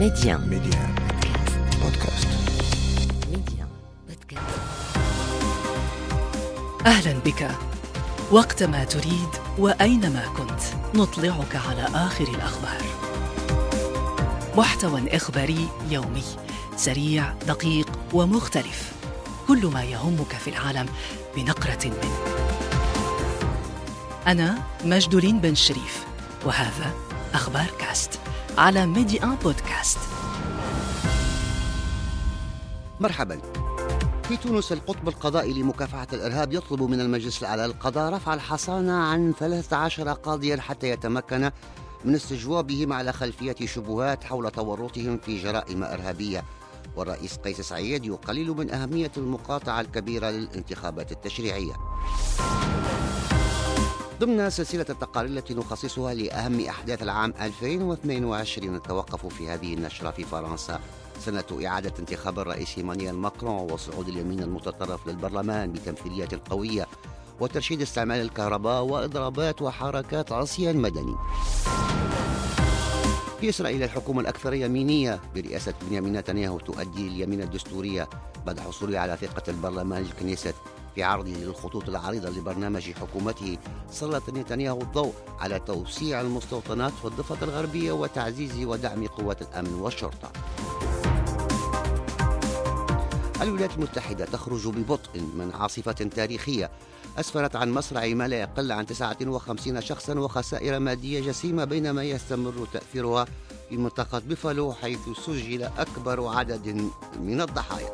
Média بودكاست. Média Podcast. أهلا بك. وقتما تريد وأينما كنت نطلعك على آخر الأخبار. محتوى إخباري يومي سريع دقيق ومختلف، كل ما يهمك في العالم بنقرة منه. أنا مجدولين بن شريف، وهذا أخبار كاست على ميديا بودكاست. مرحبا. في تونس القطب القضائي لمكافحة الإرهاب يطلب من المجلس الأعلى للقضاء رفع الحصانة عن 13 قاضيا حتى يتمكن من استجوابهم على خلفية شبهات حول تورطهم في جرائم إرهابية. والرئيس قيس سعيد يقلل من أهمية المقاطعة الكبيرة للانتخابات التشريعية. ضمن سلسلة التقارير التي نخصصها لأهم أحداث العام 2022 نتوقف في هذه النشرة في فرنسا. سنة إعادة انتخاب الرئيس إيمانويل ماكرون وصعود اليمين المتطرف للبرلمان بتمثيلية قوية وترشيد استعمال الكهرباء وإضرابات وحركات عصيان مدني. في إسرائيل الحكومة الأكثر يمينية برئاسة بنيامين نتنياهو تؤدي اليمين الدستورية بعد حصوله على ثقة البرلمان الكنيست. في عرضه للخطوط العريضة لبرنامج حكومته سلط نتنياهو الضوء على توسيع المستوطنات في الضفة الغربية وتعزيز ودعم قوات الأمن والشرطة. الولايات المتحدة تخرج ببطء من عاصفة تاريخية أسفرت عن مصرع ما لا يقل عن 59 شخصا وخسائر مادية جسيمة، بينما يستمر تأثيرها في منطقة بيفالو حيث سجل أكبر عدد من الضحايا.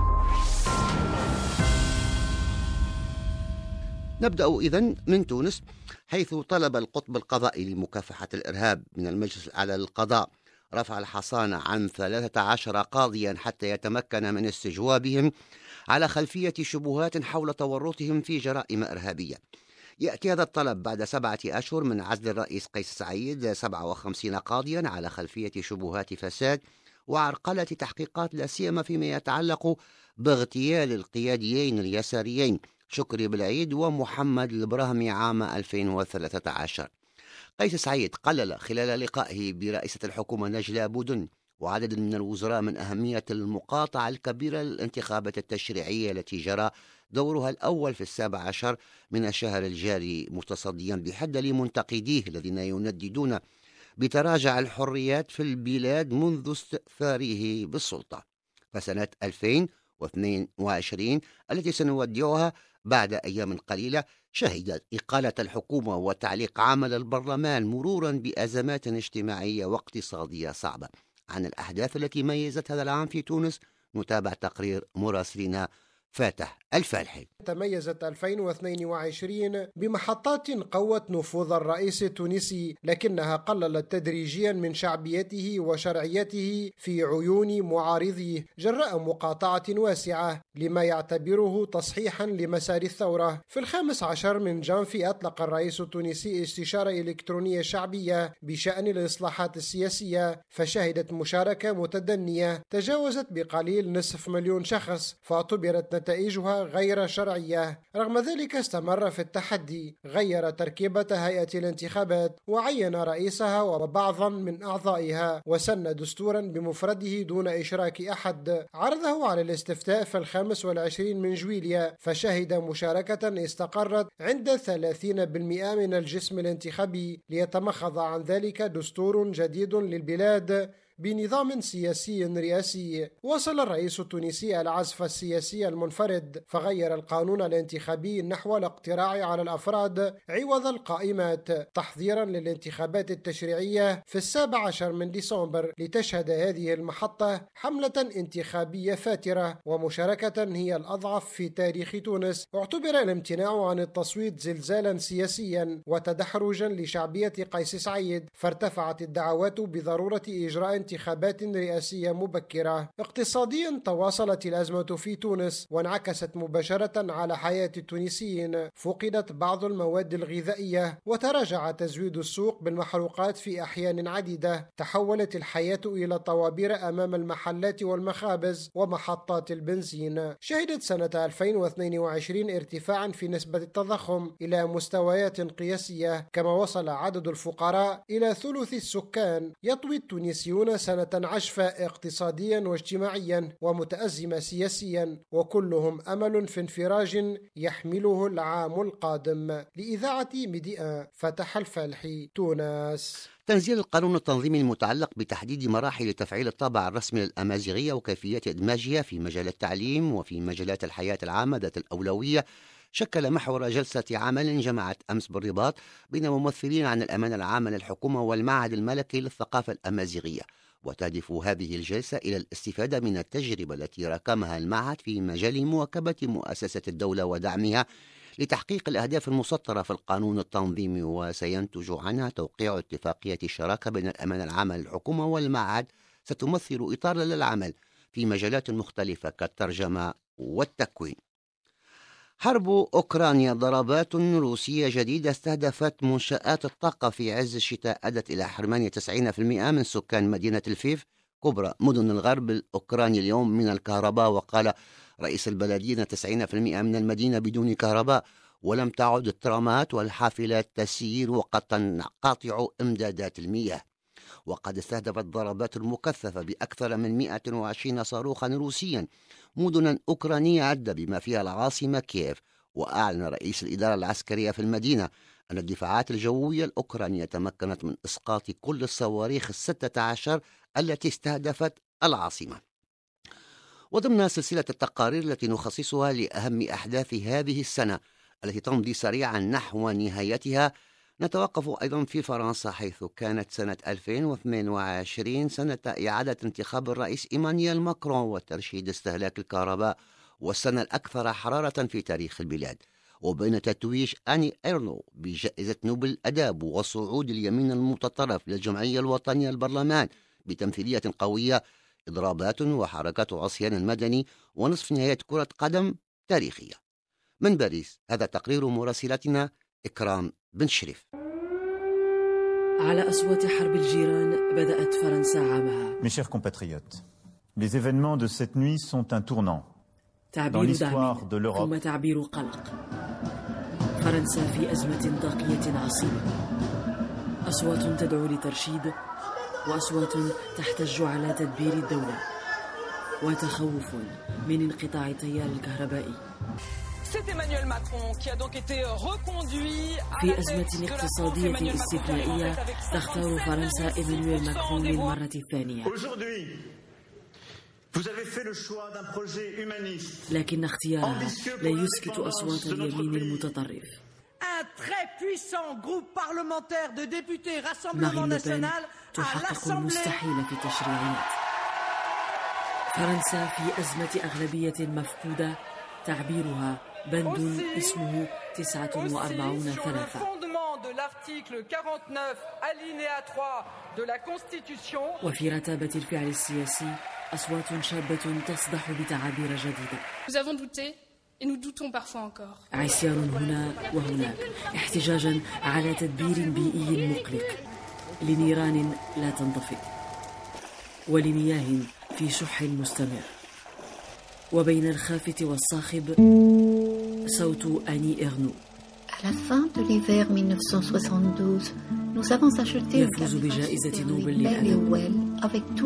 نبدأ إذن من تونس، حيث طلب القطب القضائي لمكافحة الإرهاب من المجلس الأعلى للقضاء رفع الحصانة عن 13 قاضيا حتى يتمكن من استجوابهم على خلفية شبهات حول تورطهم في جرائم إرهابية. يأتي هذا الطلب بعد 7 أشهر من عزل الرئيس قيس سعيد 57 قاضيا على خلفية شبهات فساد وعرقلة تحقيقات، لا سيما فيما يتعلق باغتيال القياديين اليساريين شكري بالعيد ومحمد البراهمي عام 2013. قيس سعيد قلل خلال لقائه برئيسة الحكومة نجلاء بودن وعدد من الوزراء من أهمية المقاطعة الكبيرة للانتخابات التشريعية التي جرى دورها الأول في 17 من الشهر الجاري، متصديا بحد لمنتقديه الذين ينددون بتراجع الحريات في البلاد منذ استئثاره بالسلطة. فسنة 2022 التي سنودعها بعد أيام قليلة شهدت إقالة الحكومة وتعليق عمل البرلمان مرورا بأزمات اجتماعية واقتصادية صعبة. عن الأحداث التي ميزت هذا العام في تونس نتابع تقرير مراسلنا فاتح الفالحي. تميزت 2022 بمحطات قوت نفوذ الرئيس التونسي، لكنها قللت تدريجيا من شعبيته وشرعيته في عيون معارضيه جراء مقاطعة واسعة لما يعتبره تصحيحا لمسار الثورة. في 15 من جانفي أطلق الرئيس التونسي استشارة إلكترونية شعبية بشأن الإصلاحات السياسية، فشهدت مشاركة متدنية تجاوزت بقليل 500,000 شخص، فاعتبرت نتائجها غير شرعية. رغم ذلك استمر في التحدي، غير تركيبة هيئة الانتخابات وعين رئيسها وبعضا من أعضائها وسن دستورا بمفرده دون إشراك أحد. عرضه على الاستفتاء في 25 من جويليا، فشهد مشاركة استقرت عند 30% من الجسم الانتخابي، ليتمخض عن ذلك دستور جديد للبلاد بنظام سياسي رئاسي. وصل الرئيس التونسي العزف السياسي المنفرد، فغير القانون الانتخابي نحو الاقتراع على الأفراد عوض القائمات تحضيرا للانتخابات التشريعية في 17 من ديسمبر، لتشهد هذه المحطة حملة انتخابية فاترة ومشاركة هي الأضعف في تاريخ تونس. اعتبر الامتناع عن التصويت زلزالا سياسيا وتدحرجا لشعبية قيس سعيد، فارتفعت الدعوات بضرورة إجراء انتخابات رئاسية مبكرة. اقتصاديا تواصلت الأزمة في تونس وانعكست مباشرة على حياة التونسيين، فقدت بعض المواد الغذائية وتراجع تزويد السوق بالمحروقات في أحيان عديدة، تحولت الحياة إلى طوابير أمام المحلات والمخابز ومحطات البنزين. شهدت سنة 2022 ارتفاعا في نسبة التضخم إلى مستويات قياسية، كما وصل عدد الفقراء إلى ثلث السكان. يطوي التونسيون سنة عشفاء اقتصاديا واجتماعيا ومتأزمة سياسيا، وكلهم أمل في انفراج يحمله العام القادم. لإذاعة ميديا فتح الفالحي، تونس. تنزيل القانون التنظيمي المتعلق بتحديد مراحل تفعيل الطابع الرسمي للأمازيغية وكيفية إدماجها في مجال التعليم وفي مجالات الحياة العامة ذات الأولوية شكل محور جلسة عمل جمعت أمس بالرباط بين ممثلين عن الأمانة العامة للحكومة والمعهد الملكي للثقافة الأمازيغية. وتهدف هذه الجلسة إلى الاستفادة من التجربة التي راكمها المعهد في مجال مواكبة مؤسسة الدولة ودعمها لتحقيق الأهداف المسطرة في القانون التنظيمي، وسينتج عنها توقيع اتفاقية شراكة بين الأمانة العامة للحكومة والمعهد ستمثل إطارا للعمل في مجالات مختلفة كالترجمة والتكوين. حرب أوكرانيا، ضربات روسية جديدة استهدفت منشآت الطاقة في عز الشتاء أدت إلى حرمان 90% من سكان مدينة لفيف كبرى مدن الغرب الأوكراني اليوم من الكهرباء. وقال رئيس البلدية 90% من المدينة بدون كهرباء، ولم تعد الترامات والحافلات تسير وقد تنقطع إمدادات المياه. وقد استهدفت ضربات مكثفة بأكثر من 120 صاروخا روسيا مدنا أوكرانية عدة بما فيها العاصمة كييف. وأعلن رئيس الإدارة العسكرية في المدينة أن الدفاعات الجوية الأوكرانية تمكنت من إسقاط كل الصواريخ 16 التي استهدفت العاصمة. وضمن سلسلة التقارير التي نخصصها لأهم أحداث هذه السنة التي تمضي سريعا نحو نهايتها، نتوقف أيضا في فرنسا، حيث كانت سنة 2022 سنة إعادة انتخاب الرئيس إيمانويل ماكرون وترشيد استهلاك الكهرباء والسنة الأكثر حرارة في تاريخ البلاد. وبين تتويج أني إيرنو بجائزة نوبل الأداب وصعود اليمين المتطرف للجمعية الوطنية للبرلمان بتمثيلية قوية، إضرابات وحركات عصيان مدني ونصف نهاية كرة قدم تاريخية. من باريس هذا تقرير مراسلتنا إكرام بن شريف. على أصوات حرب الجيران بدأت فرنسا عامها. Mes chers compatriotes, les événements de cette nuit sont un tournant dans تعبير l'histoire de دعم l'Europe. ثم تعبير قلق. فرنسا في أزمة طاقية عصيبة، أصوات تدعو لترشيد وأصوات تحتج على تدبير الدولة، وتخوف من انقطاع التيار الكهربائي. في أزمة اقتصادية استثنائية تختار فرنسا إيمانويل ماكرون للمرة الثانية. لكن اختيارها لا يسكت أصوات اليمين المتطرف. مارين لوبين تحقق المستحيل في التشريعات. فرنسا في أزمة أغلبية مفقودة، تعبيرها بند اسمه 49-3 وفي رتابة الفعل السياسي أصوات شابة تصدح بتعابير جديدة. عصيان هنا وهناك، احتجاجا على تدبير بيئي مقلق لنيران لا تنطفئ ولمياه في شح مستمر. وبين الخافت والصاخب صوت أني إيرنو. يفوز بجائزة نوبل للأدب.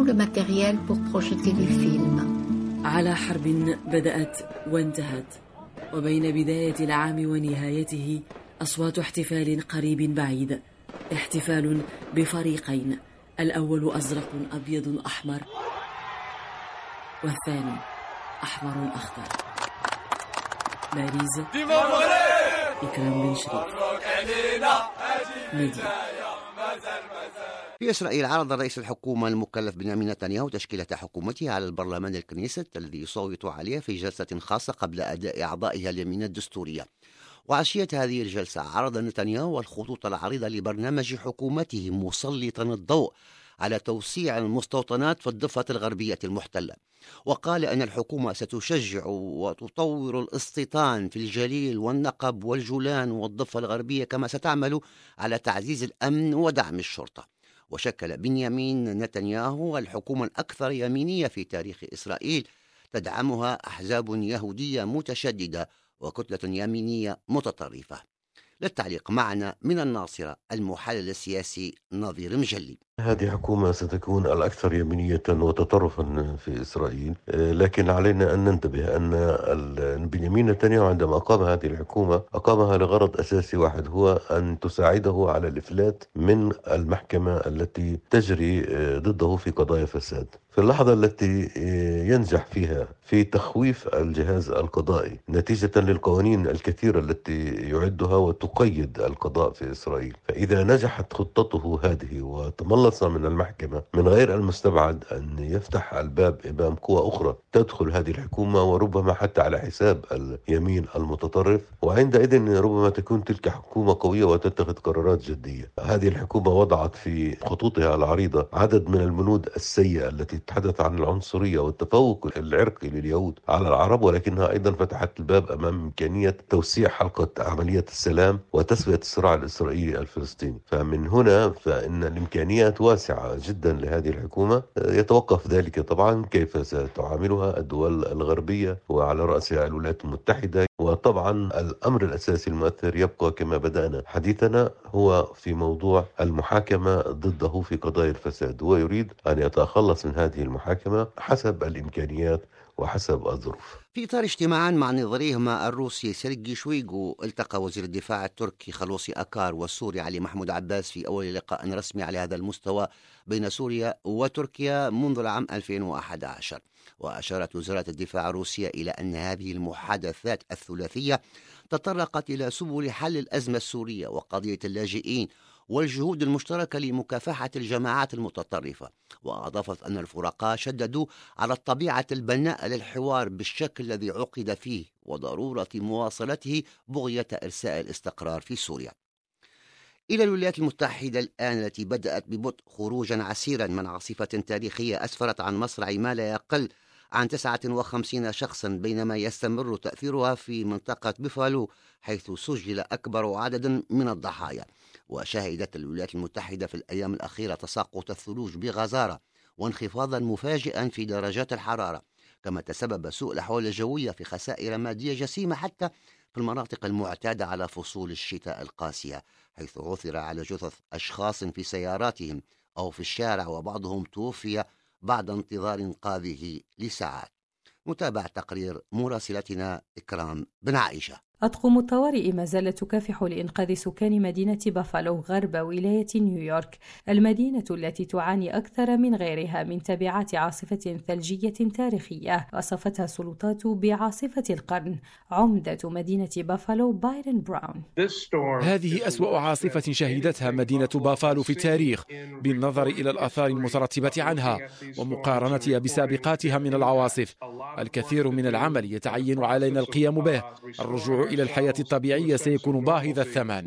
على حرب بدأت وانتهت، وبين بداية العام ونهايته أصوات احتفال قريب بعيد، احتفال بفريقين، الأول أزرق أبيض أحمر، والثاني أحمر أخضر. باريس، إكرام بن شريف، ميديا. في إسرائيل عرض رئيس الحكومة المكلف بنيامين نتنياهو تشكيلة حكومته على البرلمان الكنيست الذي يصوت عليه في جلسة خاصة قبل أداء أعضائها اليمين الدستورية. وعشية هذه الجلسة عرض نتنياهو الخطوط العريضة لبرنامج حكومته مسلطا الضوء على توسيع المستوطنات في الضفة الغربية المحتلة. وقال أن الحكومة ستشجع وتطور الاستيطان في الجليل والنقب والجولان والضفة الغربية، كما ستعمل على تعزيز الأمن ودعم الشرطة. وشكل بنيامين نتنياهو الحكومة الأكثر يمينية في تاريخ إسرائيل، تدعمها أحزاب يهودية متشددة وكتلة يمينية متطرفة. للتعليق معنا من الناصرة المحلل السياسي نظير مجلي. هذه حكومة ستكون الأكثر يمينية وتطرفا في إسرائيل، لكن علينا أن ننتبه أن بنيامين نتنياهو عندما أقام هذه الحكومة أقامها لغرض أساسي واحد، هو أن تساعده على الإفلات من المحكمة التي تجري ضده في قضايا فساد. في اللحظة التي ينجح فيها في تخويف الجهاز القضائي نتيجة للقوانين الكثيرة التي يعدها وتقيد القضاء في إسرائيل، فإذا نجحت خطته هذه وتملص من المحكمة، من غير المستبعد أن يفتح الباب أمام قوى أخرى تدخل هذه الحكومة، وربما حتى على حساب اليمين المتطرف، وعندئذ ربما تكون تلك حكومة قوية وتتخذ قرارات جدية. هذه الحكومة وضعت في خطوطها العريضة عدد من البنود السيئة التي تتحدث عن العنصرية والتفوق العرقي لليهود على العرب، ولكنها أيضا فتحت الباب أمام إمكانية توسيع حلقة عملية السلام وتسوية الصراع الإسرائيلي الفلسطيني. فمن هنا فإن الإمكانيات واسعة جدا لهذه الحكومة، يتوقف ذلك طبعا كيف ستعاملها الدول الغربية وعلى رأسها الولايات المتحدة. وطبعا الأمر الأساسي المؤثر يبقى كما بدأنا حديثنا هو في موضوع المحاكمة ضده في قضايا الفساد، ويريد أن يتخلص من هذه المحاكمة حسب الإمكانيات وحسب الظروف. في إطار اجتماع مع نظيرهما الروسي سيرجي شويغو، التقى وزير الدفاع التركي خلوصي أكار والسوري علي محمود عباس في أول لقاء رسمي على هذا المستوى بين سوريا وتركيا منذ العام 2011. وأشارت وزارة الدفاع الروسية إلى أن هذه المحادثات الثلاثية تطرقت إلى سبل حل الأزمة السورية وقضية اللاجئين والجهود المشتركة لمكافحة الجماعات المتطرفة. وأضافت أن الفرقاء شددوا على الطبيعة البناء للحوار بالشكل الذي عقد فيه وضرورة مواصلته بغية إرساء الاستقرار في سوريا. إلى الولايات المتحدة الآن، التي بدأت ببطء خروجا عسيرا من عاصفة تاريخية أسفرت عن مصرع ما لا يقل عن 59 شخصا، بينما يستمر تأثيرها في منطقة بيفالو حيث سجل أكبر عدد من الضحايا. وشهدت الولايات المتحدة في الأيام الأخيرة تساقط الثلوج بغزارة وانخفاضا مفاجئا في درجات الحرارة، كما تسبب سوء الأحوال الجوية في خسائر مادية جسيمة حتى في المناطق المعتادة على فصول الشتاء القاسية، حيث عثر على جثث أشخاص في سياراتهم أو في الشارع، وبعضهم توفي بعد انتظار إنقاذه لساعات. متابعة تقرير مراسلتنا إكرام بن عائشة. أطقم الطوارئ ما زالت تكافح لإنقاذ سكان مدينة بافالو غرب ولاية نيويورك، المدينة التي تعاني أكثر من غيرها من تبعات عاصفة ثلجية تاريخية وصفتها السلطات بعاصفة القرن. عمدة مدينة بافالو بايرن براون: هذه أسوأ عاصفة شهدتها مدينة بافالو في التاريخ بالنظر إلى الآثار المترتبة عنها ومقارنتها بسابقاتها من العواصف. الكثير من العمل يتعين علينا القيام به. الرجوع إلى الحياة الطبيعية سيكون باهظ الثمن.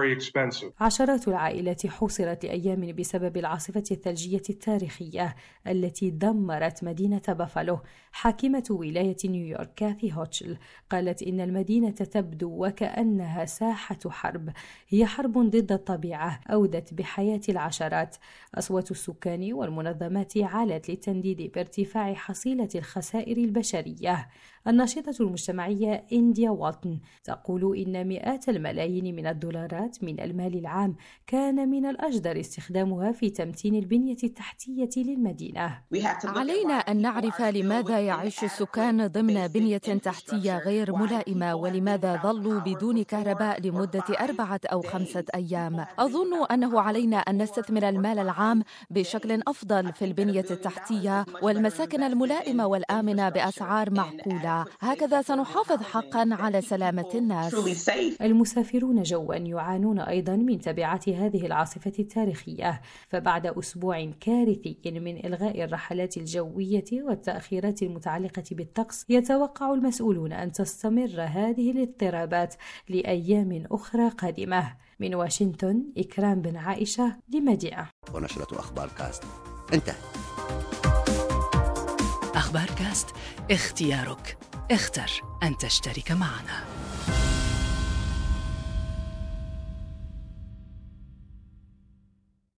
عشرات العائلات حوصرت لأيام بسبب العاصفة الثلجية التاريخية التي دمرت مدينة بافالو. حاكمة ولاية نيويورك كاثي هوتشل قالت إن المدينة تبدو وكأنها ساحة حرب، هي حرب ضد الطبيعة أودت بحياة العشرات. أصوات السكان والمنظمات علت للتنديد بارتفاع حصيلة الخسائر البشرية. الناشطة المجتمعية إنديا والتن تقول إن مئات الملايين من الدولارات من المال العام كان من الأجدر استخدامها في تمتين البنية التحتية للمدينة. علينا أن نعرف لماذا يعيش السكان ضمن بنية تحتية غير ملائمة، ولماذا ظلوا بدون كهرباء لمدة 4 أو 5 أيام. أظن أنه علينا أن نستثمر المال العام بشكل أفضل في البنية التحتية والمساكن الملائمة والآمنة بأسعار معقولة. هكذا سنحافظ حقا على سلامة الناس. المسافرون جوا يعانون أيضا من تبعات هذه العاصفة التاريخية، فبعد أسبوع كارثي من إلغاء الرحلات الجوية والتأخيرات المتعلقة بالطقس، يتوقع المسؤولون أن تستمر هذه الاضطرابات لأيام أخرى قادمة. من واشنطن، إكرام بن عائشة لمدينة. ونشرة أخبار كاست انتهت. أخبار كاست، اختيارك، اختر أن تشترك معنا.